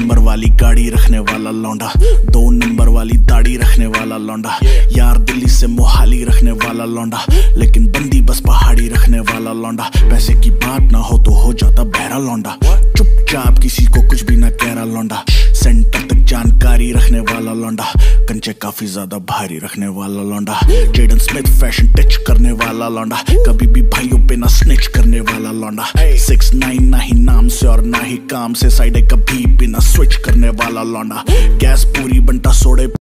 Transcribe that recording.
Number वाली गाड़ी रखने वाला लौंडा, 2 नंबर वाली दाढ़ी रखने वाला लौंडा, यार दिल्ली से मोहाली रखने वाला लौंडा, लेकिन बंदी बस पहाड़ी रखने वाला लौंडा। पैसे की बात ना हो तो हो जाता बहरा लौंडा, चुपचाप किसी को कुछ भी ना कह रहा लौंडा। सेंटर तक जानकारी रखने वाला लौंडा, कंचे काफी ज्यादा भारी रखने वाला लौंडा। जेडन स्मिथ फैशन टच करने वाला लौंडा, कभी भी भाइयों पे ना स्निच करने वाला लौंडा। 6ix9ine ना ही नाम से और ना ही काम से, साइड कभी भी ना स्विच करने वाला लौंडा। गैस पूरी बंटा सोड़े